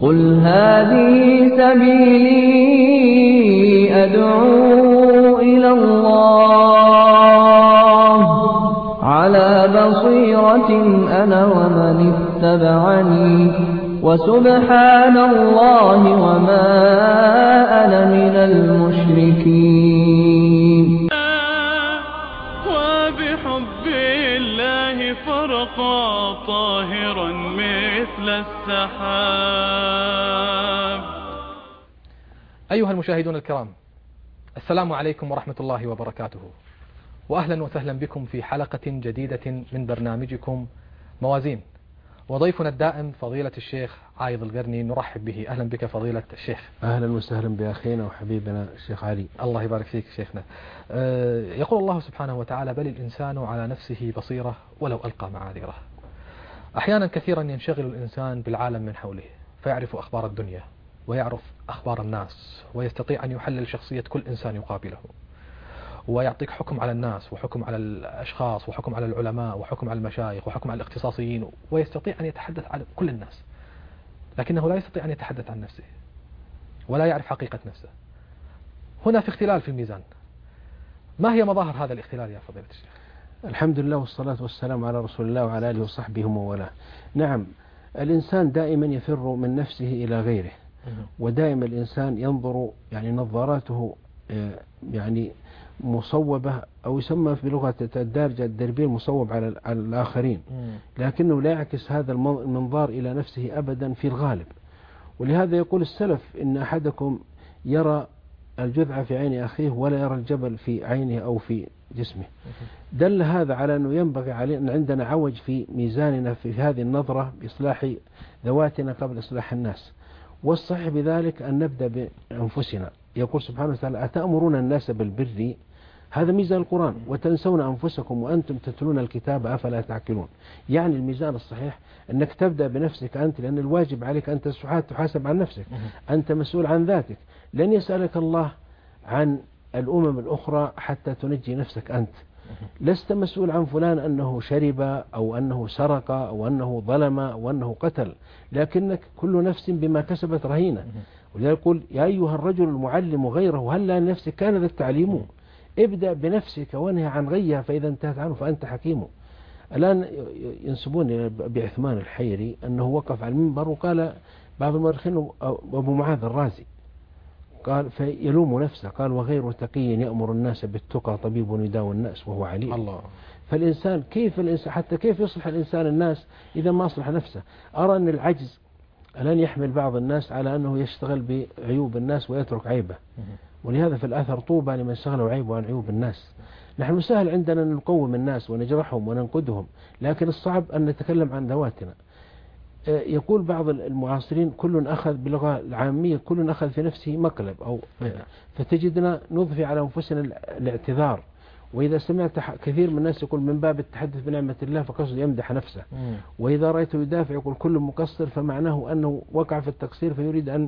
قل هذه سبيلي أدعو إلى الله على بصيرة أنا ومن اتبعني وسبحان الله وما أنا من المشركين. وبحب الله فرقا طاهرا مثل السحاب. أيها المشاهدون الكرام، السلام عليكم ورحمة الله وبركاته، وأهلا وسهلا بكم في حلقة جديدة من برنامجكم موازين، وضيفنا الدائم فضيلة الشيخ عايض القرني، نرحب به. أهلا بك فضيلة الشيخ. أهلا وسهلا بأخينا وحبيبنا الشيخ علي. الله يبارك فيك شيخنا. يقول الله سبحانه وتعالى: بل الإنسان على نفسه بصيرة ولو ألقى معاذيره. أحيانا كثيرا ينشغل الإنسان بالعالم من حوله، فيعرف أخبار الدنيا ويعرف أخبار الناس، ويستطيع أن يحلل شخصية كل إنسان يقابله، ويعطيك حكم على الناس وحكم على الأشخاص وحكم على العلماء وحكم على المشايخ وحكم على الاختصاصيين، ويستطيع أن يتحدث عن كل الناس، لكنه لا يستطيع أن يتحدث عن نفسه ولا يعرف حقيقة نفسه. هنا في اختلال في الميزان. ما هي مظاهر هذا الاختلال يا فضيلة الشيخ؟ الحمد لله والصلاة والسلام على رسول الله وعلى آله وصحبه وموالاه. نعم، الإنسان دائما يفر من نفسه إلى غيره، ودائما الإنسان ينظر نظاراته مصوبة، أو يسمى في لغة الدارجة الدربين مصوب على الآخرين، لكنه لا يعكس هذا المنظار إلى نفسه أبدا في الغالب. ولهذا يقول السلف: إن أحدكم يرى الجذع في عين أخيه ولا يرى الجبل في عينه أو في جسمه. دل هذا على أنه ينبغي علينا أن عندنا عوج في ميزاننا في هذه النظرة بإصلاح ذواتنا قبل إصلاح الناس. والصحيح بذلك أن نبدأ بأنفسنا. يقول سبحانه وتعالى: أتأمرون الناس بالبر، هذا ميزان القرآن، وتنسون أنفسكم وأنتم تتلون الكتاب أفلا تعقلون. يعني الميزان الصحيح أنك تبدأ بنفسك أنت، لأن الواجب عليك أنت تحاسب عن نفسك، أنت مسؤول عن ذاتك. لن يسألك الله عن الأمم الأخرى حتى تنجي نفسك أنت. لست مسؤول عن فلان أنه شرب أو أنه سرق أو أنه ظلم أو أنه قتل، لكنك كل نفس بما كسبت رهينة. ولذلك يقول: يا أيها الرجل المعلم غيره هل لا لنفسك كان ذا التعليم. ابدأ بنفسك وانهى عن غيها، فإذا انتهت عنه فأنت حكيم. الآن ينسبون إلى أبي عثمان الحيري أنه وقف على المنبر وقال بعض المؤرخين أبو معاذ الرازي، قال فيلوم نفسه، قال: وغير تقي يأمر الناس بالتقى طبيب يداوي الناس وهو عليم. الله. فالإنسان حتى كيف يصلح الإنسان الناس إذا ما أصلح نفسه؟ أرى أن العجز الآن يحمل بعض الناس على أنه يشتغل بعيوب الناس ويترك عيبه، ولهذا في الأثر: طوبى لمن اشتغلوا عيبه عن عيوب الناس. نحن سهل عندنا أن نقوم الناس ونجرحهم وننقدهم، لكن الصعب أن نتكلم عن ذواتنا. يقول بعض المعاصرين: كل أخذ باللغة العامية كل أخذ في نفسه مقلب، فتجدنا نضفي على أنفسنا الاعتذار. وإذا سمعت كثير من الناس يقول من باب التحدث بنعمة الله فقصد يمدح نفسه، وإذا رأيته يدافع يقول كل مقصر، فمعناه أنه وقع في التقصير فيريد أن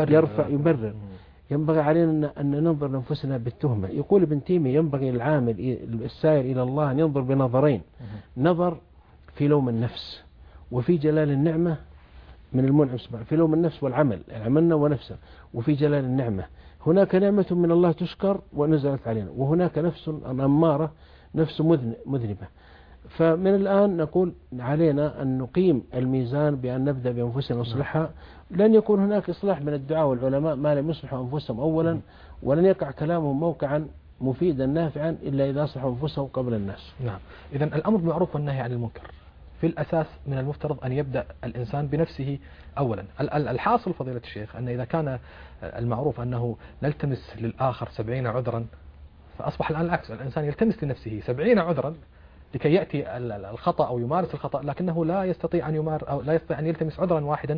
يبرر. ينبغي علينا أن ننظر لأنفسنا بالتهمة. يقول ابن تيمية: ينبغي العامل السائر إلى الله أن ينظر بنظرين: نظر في لوم النفس، وفي جلال النعمة من المنعم سبحانه. في لوم النفس والعمل، عملنا ونفسه، وفي جلال النعمة. هناك نعمة من الله تشكر ونزلت علينا، وهناك نفس أمارة، نفس مذنبة. فمن الآن نقول علينا أن نقيم الميزان بأن نبدأ بأنفسنا نصلحها. لن يكون هناك إصلاح من الدعاء والعلماء ما لم يصلحوا أنفسهم أولا، ولن يقع كلامهم موقعا مفيدا نافعا إلا إذا أصلحوا أنفسهم قبل الناس. نعم. إذن الأمر بالمعروف والنهي عن المنكر في الأساس من المفترض أن يبدأ الإنسان بنفسه أولا. الحاصل فضيلة الشيخ أن إذا كان المعروف أنه نلتمس للآخر 70 عذرا، فأصبح الآن العكس، الإنسان يلتمس لنفسه 70 عذرا لكي يأتي الخطأ أو يمارس الخطأ، لكنه لا يستطيع أن يلتمس عذرا واحدا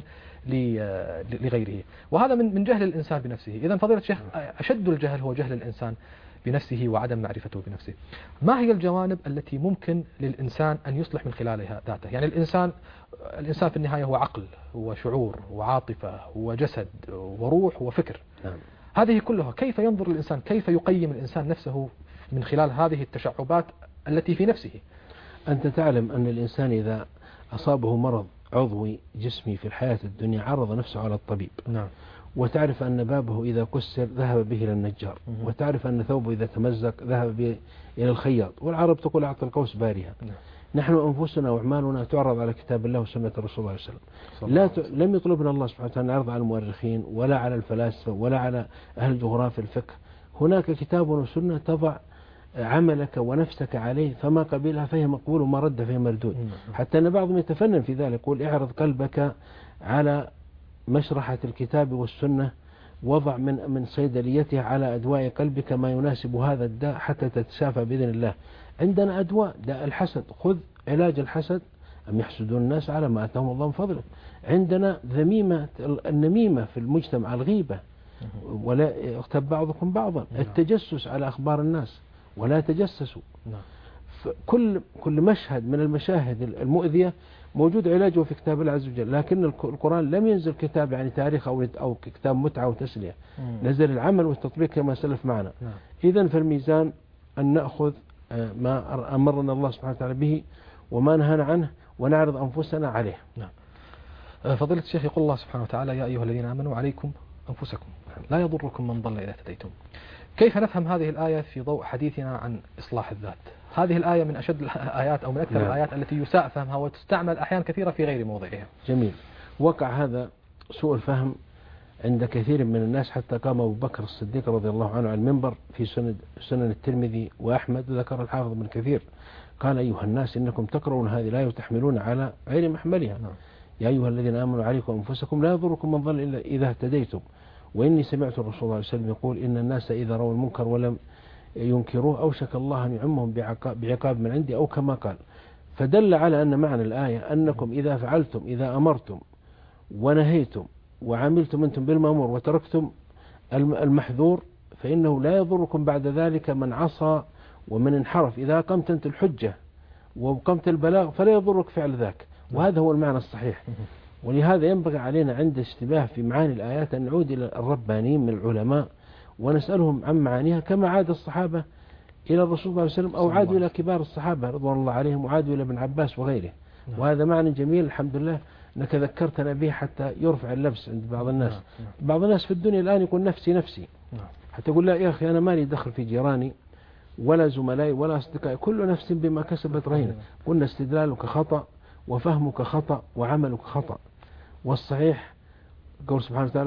لغيره، وهذا من جهل الإنسان بنفسه. إذن فضيلة الشيخ، أشد الجهل هو جهل الإنسان بنفسه وعدم معرفته بنفسه. ما هي الجوانب التي ممكن للإنسان أن يصلح من خلالها ذاته؟ يعني الإنسان في النهاية هو عقل وشعور وعاطفة وجسد وروح وفكر. هذه كلها كيف ينظر الإنسان، كيف يقيم الإنسان نفسه من خلال هذه التشعبات التي في نفسه؟ أنت تعلم أن الإنسان إذا أصابه مرض عضو جسمي في الحياة الدنيا عرض نفسه على الطبيب، نعم. وتعرف أن بابه إذا كسر ذهب به إلى النجار، وتعرف أن ثوبه إذا تمزق ذهب به إلى الخياط، والعرب تقول أعطى القوس بارها. نحن أنفسنا وأعمالنا تعرض على كتاب الله وسنة الرسول صلى الله عليه وسلم. لم يطلبنا الله سبحانه وتعالى نعرض على المؤرخين ولا على الفلاسفة ولا على أهل جغرافيا الفقه. هناك كتاب وسنة تضع عملك ونفسك عليه، فما قبلها فهي مقبول وما رد فهي مردود. حتى أن بعضهم يتفنن في ذلك، يقول اعرض قلبك على مشرحة الكتاب والسنة، وضع من صيدليتها على أدواء قلبك ما يناسب هذا الداء حتى تتشافى بإذن الله. عندنا أدواء داء الحسد، خذ علاج الحسد، أم يحسدون الناس على ما آتاهم الله من فضله. عندنا ذميمة النميمة في المجتمع، الغيبة، ولا يغتب بعضكم بعضا، التجسس على أخبار الناس ولا تجسسوا. كل مشهد من المشاهد المؤذية موجود علاجه في كتاب الله عز وجل، لكن القرآن لم ينزل كتاب يعني تاريخ أو كتاب متعة وتسلية، نزل العمل والتطبيق كما سلف معنا. إذن فالميزان أن نأخذ ما أمرنا الله سبحانه وتعالى به وما نهانا عنه ونعرض أنفسنا عليه. نعم. فضيلة الشيخ يقول الله سبحانه وتعالى: يا أيها الذين آمنوا عليكم أنفسكم لا يضركم من ضل إذا اهتديتم. كيف نفهم هذه الآية في ضوء حديثنا عن إصلاح الذات؟ هذه الآية من أشد الآيات أو من أكثر الآيات التي يساء فهمها وتستعمل أحيانا كثيرة في غير موضعها. جميل. وقع هذا سوء الفهم عند كثير من الناس، حتى قام أبو بكر الصديق رضي الله عنه على المنبر في سنن الترمذي وأحمد، وذكر الحافظ ابن كثير، قال: أيها الناس إنكم تقرؤون هذه الآية وتحملون على غير محملها. يا أيها الذين آمنوا عليكم أنفسكم لا يضركم من ضل إلا إذا اهتديتم. وإني سمعت الرسول صلى الله عليه وسلم يقول: إن الناس إذا رأوا المنكر ولم ينكروه أوشك الله أن يعمهم بعقاب من عندي، أو كما قال. فدل على أن معنى الآية أنكم إذا فعلتم، إذا أمرتم ونهيتم وعملتم أنتم بالمأمور وتركتم المحذور، فإنه لا يضركم بعد ذلك من عصى ومن انحرف. إذا قمت أنت الحجة وقمت البلاغ فلا يضرك فعل ذاك، وهذا هو المعنى الصحيح. ولهذا ينبغي علينا عند اشتباه في معاني الآيات أن نعود إلى الربانيين من العلماء ونسألهم عن معانيها، كما عاد الصحابة إلى الرسول صلى الله عليه وسلم، أو عادوا إلى كبار الصحابة رضوان الله عليهم، وعادوا إلى ابن عباس وغيره. وهذا معنى جميل الحمد لله أنك ذكرتنا به حتى يرفع اللبس عند بعض الناس. بعض الناس في الدنيا الآن يقول نفسي نفسي، حتى يقول: لا يا أخي أنا مالي دخل في جيراني ولا زملائي ولا أصدقائي، كل نفس بما كسبت رهينة. قلنا: استدلالك خطأ وفهمك خطأ وعملك خطأ. والصحيح قول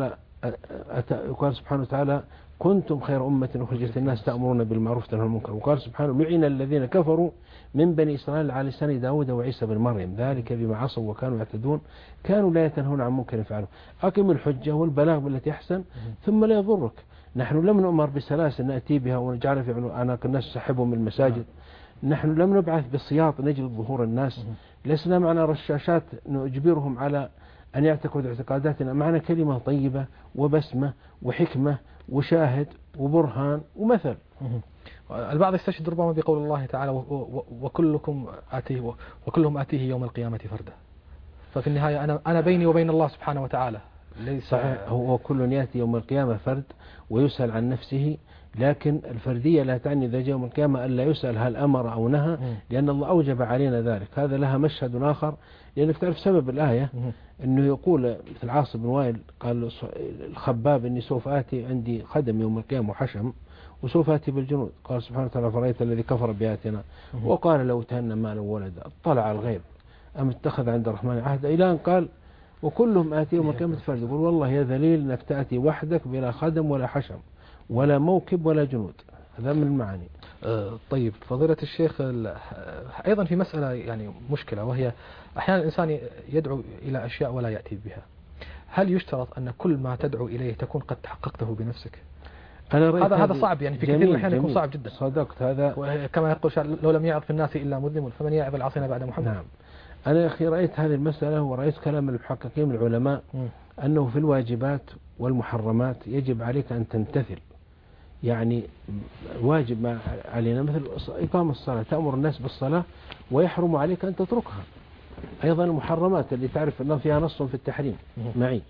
سبحانه وتعالى: كنتم خير أمة أخرجت الناس تأمرون بالمعروف وتنهون عن المنكر. وقال سبحانه: لعن الذين كفروا من بني إسرائيل على لسان داود وعيسى بن مريم ذلك بما عصوا وكانوا يعتدون كانوا لا يتنهون عن منكر فعلوا. أقم الحجة والبلاغ بالتي أحسن ثم لا يضرك. نحن لم نؤمر بسلاسل نأتي بها ونجعل في أعناق الناس سحبهم من المساجد. نحن لم نبعث بالسياط نجلد ظهور الناس. لسنا معنا رشاشات نجبرهم على أن يعتقدوا اعتقاداتنا. معنا كلمة طيبة وبسمة وحكمة وشاهد وبرهان ومثل. البعض يستشهد ربما بقول الله تعالى: وكلهم آتيه يوم القيامة فردا. ففي النهاية أنا بيني وبين الله سبحانه وتعالى ليس صحيح. هو كل يأتي يوم القيامة فرد ويسأل عن نفسه، لكن الفردية لا تعني إذا جاء يوم القيامة ألا يسأل هل أمر أو نهى، لأن الله أوجب علينا ذلك. هذا لها مشهد آخر، لأنك تعرف سبب الآية أنه يقول مثل عاص بن وائل قال الخباب: إني سوف آتي عندي خدم يوم القيامة وحشم وسوف آتي بالجنود. قال سبحانه وتعالى: فرأيت الذي كفر بآياتنا وقال لو تهنى مالا وولدا اطلع الغيب أم اتخذ عند الرحمن عهدا، إلى أن قال: وكلهم آتي يوم القيامة فردا. يقول: والله يا ذليل أنك تأتي وحدك بلا خدم ولا حشم ولا موكب ولا جنود. هذا من المعاني. طيب فضيلة الشيخ، أيضا في مسألة يعني مشكلة، وهي أحيانا الإنسان يدعو إلى أشياء ولا يأتي بها. هل يشترط أن كل ما تدعو إليه تكون قد تحققته بنفسك؟ هذا صعب يعني في كثير من الأحيان يكون صعب جدا. صدقت. هذا كما يقول: لو لم يعظ في الناس إلا مذنب فمن يعظ العاصين بعد محمد. نعم. أنا يا أخي رأيت هذه المسألة ورأيت كلام المحققين من العلماء أنه في الواجبات والمحرمات يجب عليك أن تمتثل. يعني واجب ما علينا مثل إقام الصلاة، تأمر الناس بالصلاة ويحرم عليك أن تتركها. أيضا المحرمات اللي تعرف أنه فيها نص في التحريم معي.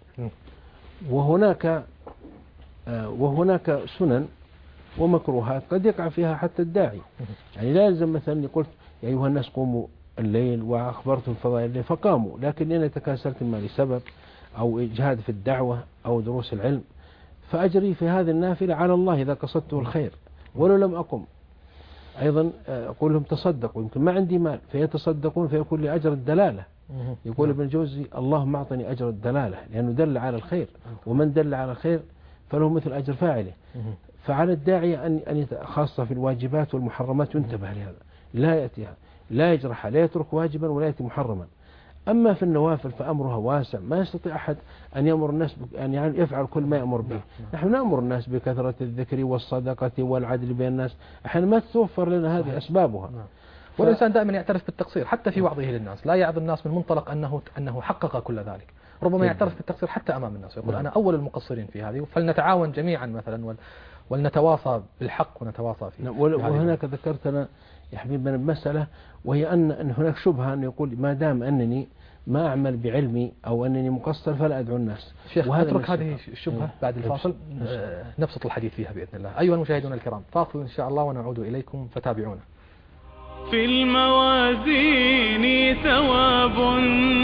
وهناك سنن ومكروهات قد يقع فيها حتى الداعي. يعني لا يلزم مثلا قلت: يا أيها الناس قوموا الليل وأخبرتهم فضائل الليل فقاموا، لكن إن تكاسلت ما لسبب أو إجهاد في الدعوة أو دروس العلم فأجري في هذه النافلة على الله إذا قصدته الخير ولو لم أقم. أيضا أقول لهم تصدقوا، يمكن ما عندي مال فيتصدقون فيكون لي أجر الدلالة. يقول ابن الجوزي اللهم أعطني أجر الدلالة لأنه دل على الخير، ومن دل على الخير فله مثل أجر فاعله. فعلى الداعية أن خاصة في الواجبات والمحرمات ينتبه لهذا، لا يأتيها، لا يجرحها، لا يترك واجبا ولا يأتي محرما. أما في النوافل فأمرها واسع، ما يستطيع أحد أن يأمر الناس أن يفعل كل ما يأمر به. نحن نأمر الناس بكثرة الذكر والصدقة والعدل بين الناس، أحيانا ما تتوفر لنا هذه أسبابها. والإنسان دائما يعترف بالتقصير حتى في وعظه للناس، لا يعظ الناس من منطلق أنه حقق كل ذلك، ربما يعترف بالتقصير حتى أمام الناس، يقول أنا أول المقصرين في هذه، فلنتعاون جميعا مثلا ولنتواصى بالحق ونتواصى فيه. وهناك ذكرت أنا يا حبيبنا بمسألة، وهي أن هناك شبهة أن يقول ما دام أنني ما أعمل بعلمي أو أنني مقصر فلا أدعو الناس. شيخ نترك هذه الشبهة بعد الفاصل نبسط الحديث فيها بإذن الله. أيها المشاهدون الكرام، فاصل إن شاء الله ونعود إليكم فتابعونا. في الموازين ثواب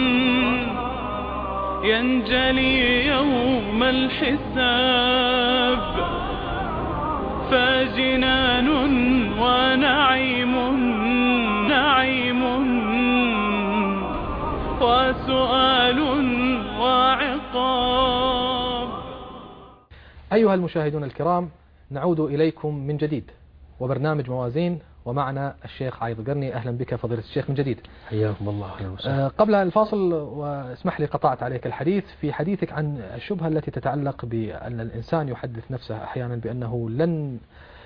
ينجلي يوم الحساب، فجنان ونعيم وسؤال وعقاب. أيها المشاهدون الكرام، نعود إليكم من جديد وبرنامج موازين، ومعنا الشيخ عايض القرني. أهلا بك فضيلة الشيخ من جديد. حياكم الله. قبل الفاصل واسمح لي قطعت عليك الحديث في حديثك عن الشبهة التي تتعلق بأن الإنسان يحدث نفسه أحيانا بأنه لن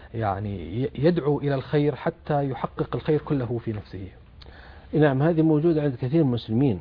يدعو إلى الخير حتى يحقق الخير كله في نفسه. نعم، هذه موجودة عند كثير من المسلمين.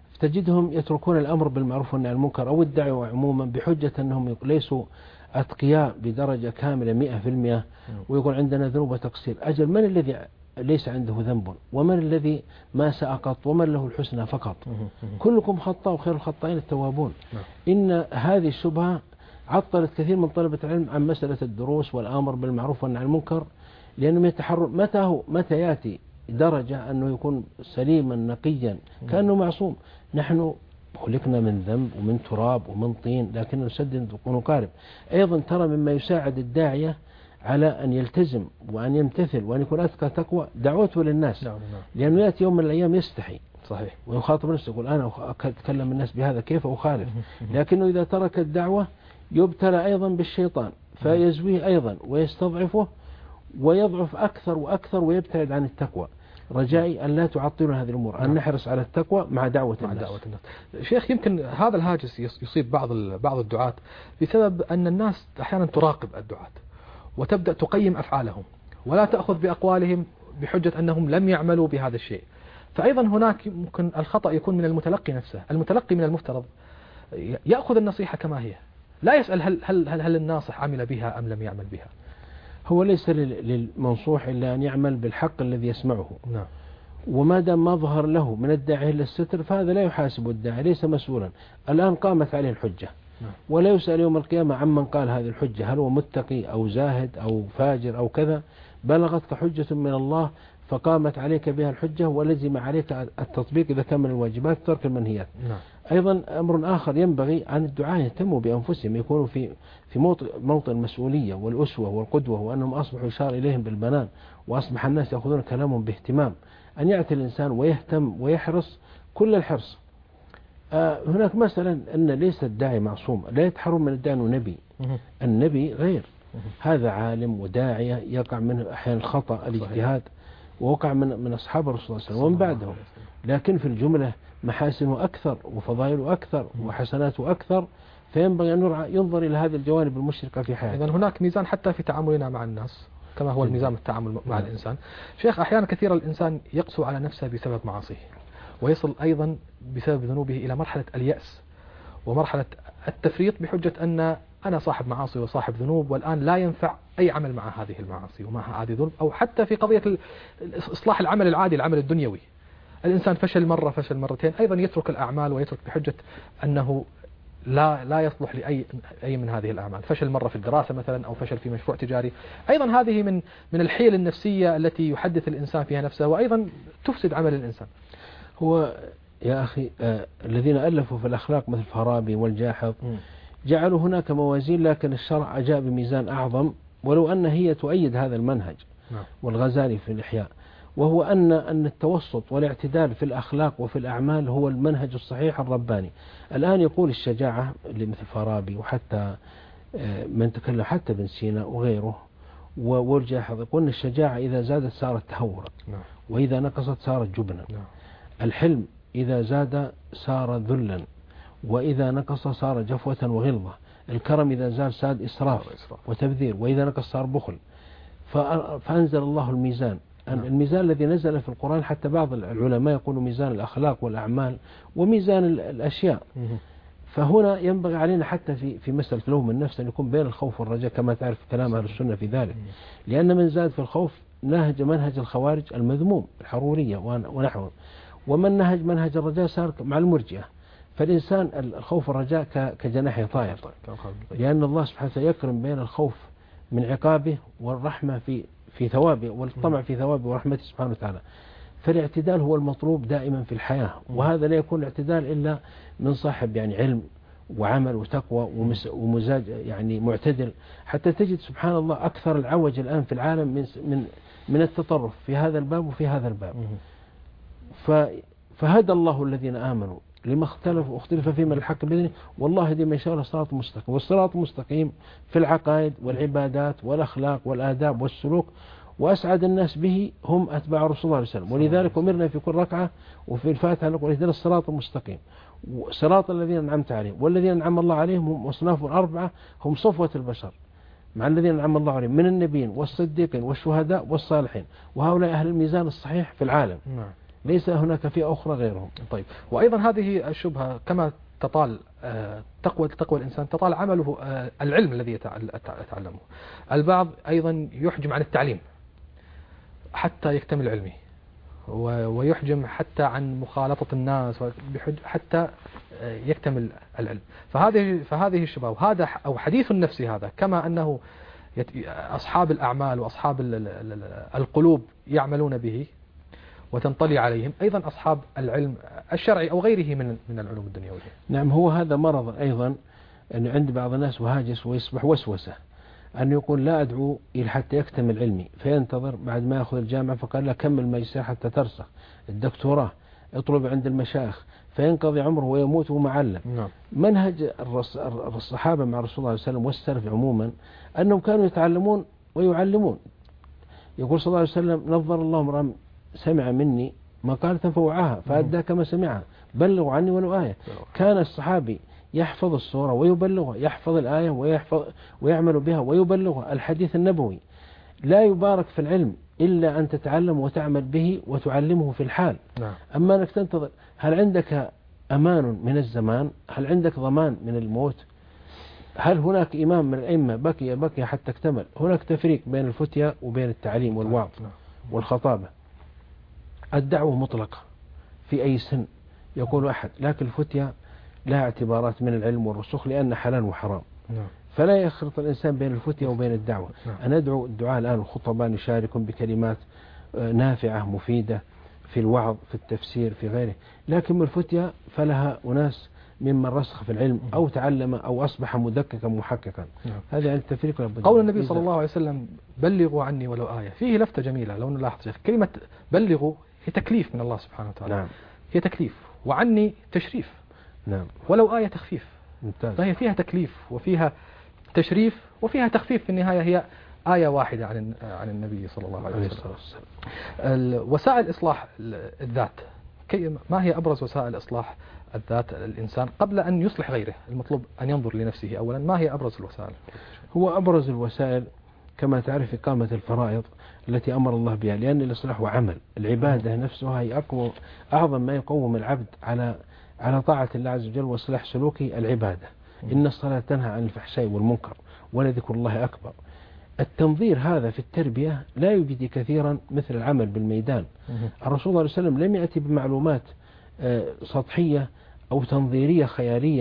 تجدهم يتركون الأمر بالمعروف والنهي عن المنكر أو الدعوة عموما بحجة أنهم ليسوا أتقياء بدرجة كاملة 100%، ويقول عندنا ذنوب وتقصير. أجل من الذي ليس عنده ذنب، ومن الذي ما سأقط، ومن له الحسنى فقط؟ كلكم خطاء وخير الخطائين التوابون. إن هذه الشبهة عطلت كثير من طلبة العلم عن مسألة الدروس والأمر بالمعروف والنهي عن المنكر، لأنهم يتحرون متى يأتي درجة أنه يكون سليما نقيا كأنه معصوم. نحن خلقنا من ذنب ومن تراب ومن طين، لكن نسدد ونقارب. أيضا ترى مما يساعد الداعية على أن يلتزم وأن يمتثل وأن يكون أتقى تقوى دعوته للناس. لأنه يأتي يوم من الأيام يستحي صحيح ويخاطب نفسه يقول أنا أتكلم الناس بهذا كيف أخالف. لكنه إذا ترك الدعوة يبتلى أيضا بالشيطان فيزويه أيضا ويستضعفه ويضعف أكثر وأكثر ويبتعد عن التقوى. رجائي أن لا تعطلوا هذه الأمور، أن نحرص على التقوى مع دعوة الناس. شيخ، يمكن هذا الهاجس يصيب بعض الدعاة بسبب أن الناس أحيانا تراقب الدعاة وتبدأ تقيم أفعالهم ولا تأخذ بأقوالهم بحجة أنهم لم يعملوا بهذا الشيء. فأيضا هناك ممكن الخطأ يكون من المتلقي نفسه. المتلقي من المفترض يأخذ النصيحة كما هي، لا يسأل هل الناصح عمل بها أم لم يعمل بها. هو ليس للمنصوح إلا أن يعمل بالحق الذي يسمعه. نعم. وما دام ما ظهر له من الداعي إلا الستر فهذا لا يحاسب الداعي، ليس مسؤولا. الآن قامت عليه الحجة. نعم. ولا يسأل يوم القيامة عمن قال هذه الحجة هل هو متقي أو زاهد أو فاجر أو كذا. بلغتك حجة من الله فقامت عليك بها الحجة ولزم عليك التطبيق إذا كان من الواجبات ترك المنهيات. نعم. أيضا أمر آخر ينبغي أن الدعاة يهتموا بأنفسهم، يكونوا في موطن المسؤولية والأسوة والقدوة، وأنهم أصبحوا يشار إليهم بالبنان وأصبح الناس يأخذون كلامهم باهتمام. أن يأتي الإنسان ويهتم ويحرص كل الحرص. هناك مثلا أن ليس الداعي معصوم، لا يتحرم من الداعي أنه نبي. النبي غير، هذا عالم وداعية يقع منه أحيانا الخطأ الاجتهاد، ووقع من أصحاب الرسول صلى الله عليه وسلم ومن بعدهم، لكن في الجملة محاسنه أكثر وفضائله أكثر وحسناته أكثر، فينبغي أن ينظر إلى هذه الجوانب المشرقة في حياته. إذن هناك ميزان حتى في تعاملنا مع الناس كما هو الميزان التعامل مع الإنسان. شيخ، أحيانا كثيرا الإنسان يقسو على نفسه بسبب معاصيه، ويصل أيضا بسبب ذنوبه إلى مرحلة اليأس ومرحلة التفريط بحجة أن أنا صاحب معاصي وصاحب ذنوب، والآن لا ينفع أي عمل مع هذه المعاصي ومع هذه الذنوب. أو حتى في قضية إصلاح العمل العادي، العمل الدنيوي، الإنسان فشل مرة فشل مرتين أيضا يترك الأعمال ويترك بحجة أنه لا يصلح لأي من هذه الأعمال، فشل مرة في الدراسة مثلا أو فشل في مشروع تجاري، أيضا هذه من الحيل النفسية التي يحدث الإنسان فيها نفسه، وأيضا تفسد عمل الإنسان. هو يا أخي الذين ألفوا في الأخلاق مثل فارابي والجاحظ جعلوا هناك موازين، لكن الشرع جاء بميزان أعظم، ولو أن هي تؤيد هذا المنهج. والغزالي في الإحياء، وهو أن التوسط والاعتدال في الأخلاق وفي الأعمال هو المنهج الصحيح الرباني. الآن يقول الشجاعة اللي مثل فارابي وحتى من تكلم حتى ابن سينا وغيره والجاحظ، يقول أن الشجاعة إذا زادت صارت تهورا، وإذا نقصت صارت جبنا. الحلم إذا زاد صار ذلا، وإذا نقص صار جفوة وغلظة. الكرم إذا زاد صار إسراف وتبذير، وإذا نقص صار بخل. فأنزل الله الميزان، الميزان الذي نزل في القرآن. حتى بعض العلماء يقولوا ميزان الأخلاق والأعمال وميزان الأشياء. فهنا ينبغي علينا حتى في مسألة لوم النفس أن يكون بين الخوف والرجاء، كما تعرف كلام أهل السنة في ذلك. لأن من زاد في الخوف نهج منهج الخوارج المذموم الحرورية ونحوه، ومن نهج منهج الرجاء صار مع المرجئة. فالإنسان الخوف والرجاء كجناح طائر، لأن الله سبحانه وتعالى يكرم بين الخوف من عقابه والرحمة في ثوابه، والطمع في ثوابه ورحمته سبحانه وتعالى. فالاعتدال هو المطلوب دائما في الحياة، وهذا لا يكون اعتدال إلا من صاحب يعني علم وعمل وتقوى ومزاج يعني معتدل. حتى تجد سبحان الله أكثر العوج الآن في العالم من التطرف في هذا الباب وفي هذا الباب. فهدى الله الذين آمنوا لما اختلف فيه من الحق بإذنه، والله يهدي من يشاء إلى صراط مستقيم. والصراط المستقيم في العقائد والعبادات والأخلاق والآداب والسلوك، وأسعد الناس به هم أتباع رسول الله صلى الله عليه وسلم. ولذلك أمرنا في كل ركعة وفي الفاتحة نقول اهدنا الصراط المستقيم، صراط الذين أنعمت عليهم. والذين أنعم الله عليهم هم أصناف أربعة، هم صفوة البشر مع الذين أنعم الله عليهم من النبيين والصديقين والشهداء والصالحين، وهؤلاء أهل الميزان الصحيح في العالم. ليس هناك فئة أخرى غيرهم. طيب، وأيضا هذه الشبهة كما تطال تقوى الإنسان تطال عمله العلم الذي يتعلمه. البعض أيضا يحجم عن التعليم حتى يكتمل علمه، ويحجم حتى عن مخالطة الناس حتى يكتمل العلم. فهذه الشبهة، وهذا أو حديث النفس هذا، كما أنه أصحاب الأعمال وأصحاب القلوب يعملون به وتنطلي عليهم، أيضا أصحاب العلم الشرعي أو غيره من العلوم الدنيوية. نعم، هو هذا مرض أيضا أن عند بعض الناس وهاجس ويصبح وسوسة أن يقول لا أدعو إلى حتى يكتمل علمي، فينتظر بعد ما يأخذ الجامعة فقال لا كمل ماجستير حتى ترسخ، الدكتوراه اطلب عند المشايخ، فينقضي عمره ويموت ومعلم. منهج الصحابة مع رسول الله صلى الله عليه وسلم والسلف عموما أنهم كانوا يتعلمون ويعلمون. يقول صلى الله عليه وسلم نظر الله امرأ سمع مني مقالة فوعاها فأدى كما سمعها، بلغوا عني ولو آية. كان الصحابي يحفظ السورة ويبلغها، يحفظ الآية ويعمل بها ويبلغها. الحديث النبوي لا يبارك في العلم إلا أن تتعلم وتعمل به وتعلمه في الحال. أما أنك تنتظر، هل عندك أمان من الزمان؟ هل عندك ضمان من الموت؟ هل هناك إمام من الأئمة بقي حتى اكتمل؟ هناك تفريق بين الفتية وبين التعليم والوعظ والخطابة. الدعوة مطلقة في أي سن يقول أحد، لكن الفتية لها اعتبارات من العلم والرسوخ لأن حلال وحرام. فلا يخلط الإنسان بين الفتية وبين الدعوة. أنا أدعو الدعاء الآن الخطباء يشاركون بكلمات نافعة مفيدة في الوعظ في التفسير في غيره، لكن من الفتية فلها أناس ممن رسخ في العلم أو تعلم أو أصبح مدققا محققا. هذا يعني التفريق. قول النبي صلى الله عليه وسلم بلغوا عني ولو آية، فيه لفتة جميلة لو نلاحظ. كلمة بلغوا هي تكليف من الله سبحانه وتعالى. نعم. هي تكليف، وعني تشريف. نعم. ولو آية تخفيف. ممتاز. فهي فيها تكليف وفيها تشريف وفيها تخفيف، في النهاية هي آية واحدة عن النبي صلى الله عليه وسلم. وسائل إصلاح الذات، ما هي أبرز وسائل إصلاح الذات الإنسان قبل أن يصلح غيره؟ المطلوب أن ينظر لنفسه أولا. ما هي أبرز الوسائل؟ هو أبرز الوسائل كما تعرف إقامة الفرائض التي أمر الله بها، لأن الإصلاح وعمل العبادة نفسها هي أعظم ما يقوم العبد على طاعة الله عز وجل وإصلاح سلوكه العبادة. إن الصلاة تنهى عن الفحشاء والمنكر ولذكر الله أكبر. التنظير هذا في التربية لا يجدي كثيرا مثل العمل بالميدان. الرسول صلى الله عليه وسلم لم يأتي بمعلومات سطحية أو تنظيرية خيالية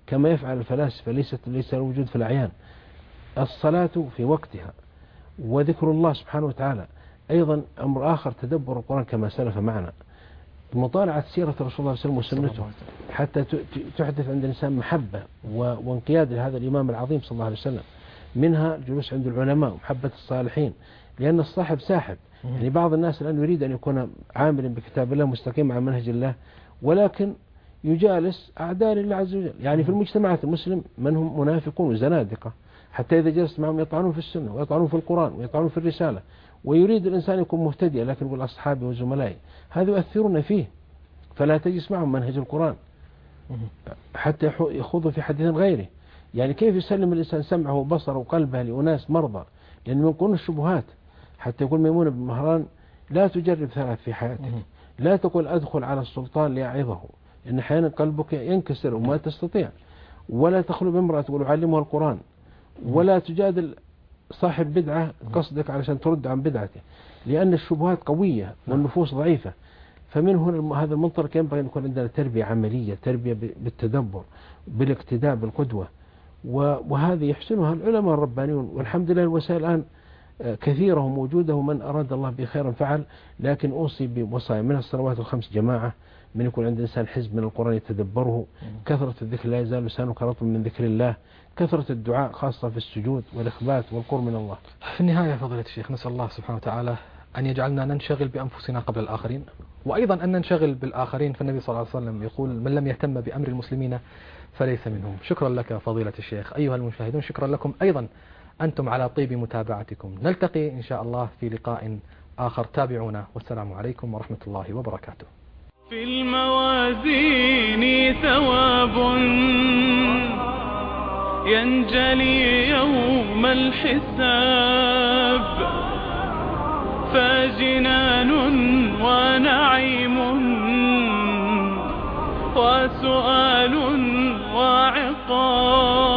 كما يفعل الفلاسفة، ليس الوجود في الأعيان. الصلاة في وقتها وذكر الله سبحانه وتعالى. أيضا أمر آخر تدبر القرآن كما سلف معنا، مطالعة سيرة رسول الله صلى الله عليه وسلم وسنته حتى تحدث عند الإنسان محبة وانقياد لهذا الإمام العظيم صلى الله عليه وسلم. منها الجلوس عند العلماء ومحبة الصالحين، لأن الصاحب ساحب. يعني بعض الناس الآن يريد أن يكون عاملا بكتاب الله مستقيم على منهج الله، ولكن يجالس أعداء الله عز وجل. يعني في المجتمعات المسلم من هم منافقون وزنادقة، حتى إذا جلست معهم يطعنون في السنة ويطعنون في القرآن ويطعنون في الرسالة، ويريد الإنسان يكون مهتدئ، لكن يقول أصحابي وزملائي هذا يؤثرون فيه، فلا تجلس معهم منهج القرآن حتى يخوضوا في حديث غيره. يعني كيف يسلم الإنسان سمعه وبصره وقلبه لأناس مرضى، لأنه يكون الشبهات. حتى يقول ميمونة بن مهران لا تجرب ثلاث في حياتك، لا تقول أدخل على السلطان ليعظه، إن أحيانا قلبك ينكسر وما تستطيع، ولا تخلو بامرأة تقول علمها القرآن، ولا تجادل صاحب بدعة قصدك علشان ترد عن بدعته، لأن الشبهات قوية والنفوس ضعيفة. فمن هنا هذا المنطلق ينبغي أن يكون عندنا تربية عملية، تربية بالتدبر بالاقتداء بالقدوة، وهذه يحسنها العلماء الربانيون. والحمد لله الوسائل الآن كثيرة وموجودة، ومن أراد الله به خيرا فعل. لكن أوصي بوصايا من الصلوات الخمس جماعة، من يكون عند الإنسان حزب من القرآن يتدبره، كثرة الذكر لا يزال لسانك رطبا من ذكر الله، كثرة الدعاء خاصة في السجود والإخبات والقرب من الله. في النهاية فضيلة الشيخ، نسأل الله سبحانه وتعالى أن يجعلنا ننشغل بأنفسنا قبل الآخرين، وأيضا أن ننشغل بالآخرين. فالنبي صلى الله عليه وسلم يقول من لم يهتم بأمر المسلمين فليس منهم. شكرا لك فضيلة الشيخ. أيها المشاهدون، شكرا لكم أيضا أنتم على طيب متابعتكم. نلتقي إن شاء الله في لقاء آخر، تابعونا، والسلام عليكم ورحمة الله وبركاته. في الموازين ثواب ينجلي يوم الحساب، فجنان ونعيم وسؤال وعقاب.